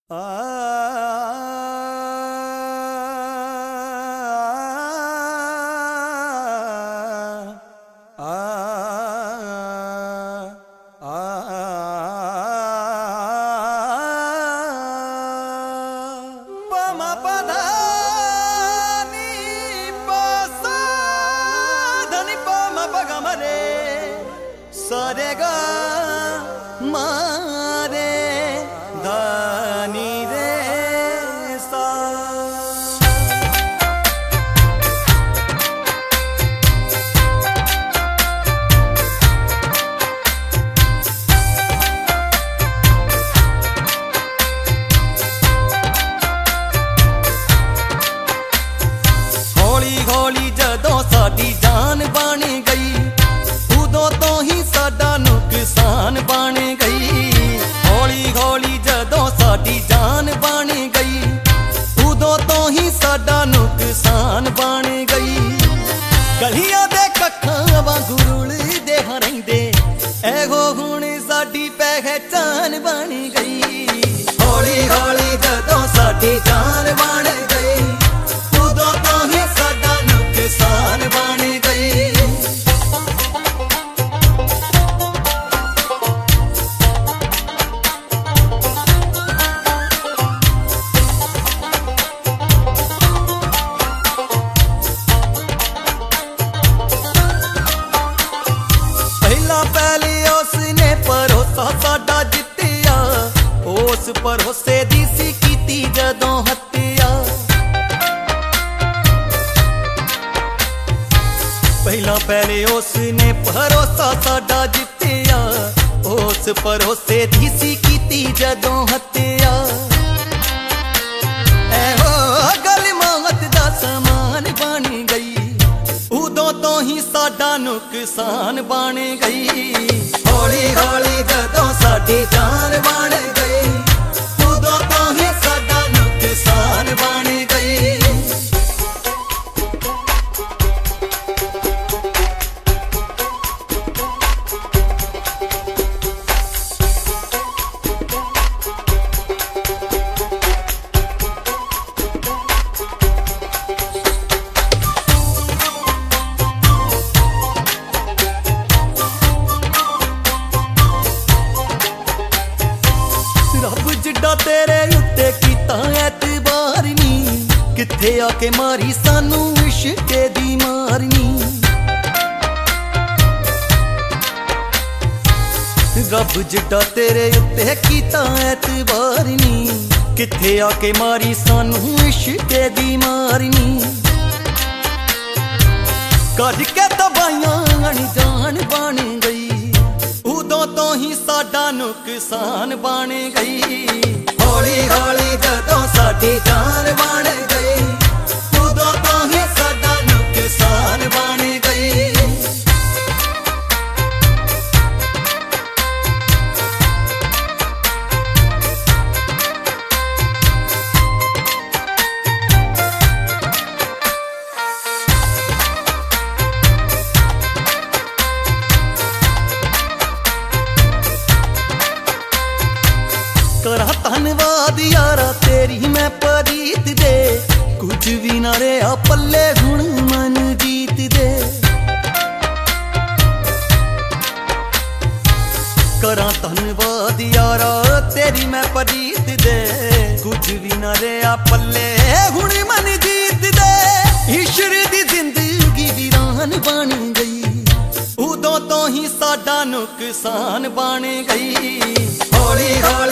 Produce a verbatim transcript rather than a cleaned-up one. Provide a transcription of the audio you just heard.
आ आ पमा पधा नी पसा धनी पमा पगमरे सरे गा मारे धनी रे सा। हौली हौली जदों साडी जान बन गई उदों तो ही साडा नुकसान बन गई। हौली हौली जदों साडी जान बन गई उदों तो ही साडा नुकसान बन गई। गलियां दे कक्खां वांगू रुलदे हरैंदे एहो हुण साडी पहचान बन गई। हौली हौली जदों साडी जान बन गई उदों तो ही साडा नुकसान बन गई। पहले उसने भरोसा साडा जित्तिया उस भरोसे दी सी कीती जदों हत्या। पहला पहले उसने भरोसा साडा जित्तिया उस भरोसे दी सी कीती जदों हत्या। एहो गल मौत दा समान बन गई उदों तो ही साडा नुकसान बन गई। हौली हौली जदों साडी जान बन गई उदों तो ही साडा नुकसान बन गई। रब जिड्डा तेरे उत्ते कीता एतबार नी किथे आके मारी सानू इश्के दी मारनी। रब जिड्डा तेरे उत्ते कीता एतबार नी किथे आके मारी सानू इश्के दी मारनी। करके दवाइयां अनजान बन गई उदों तो ही साडा नुकसान बन गई। हौली हौली जदों साडी जान बन गई उदों तो ही साडा नुकसान बन गई। करा धन्नवाद यारा तेरी मैं परीत दे कुछ भी ना रहा पल्ले हुण मन जीत दे। करा धन्नवाद यारा तेरी मैं परीत दे कुछ भी ना रहा पल्ले हुण मन जीत दे। ईश्वर दी जिंदगी वीरान बन गई उदों तो ही साडा नुकसान बन गई। हौली हौली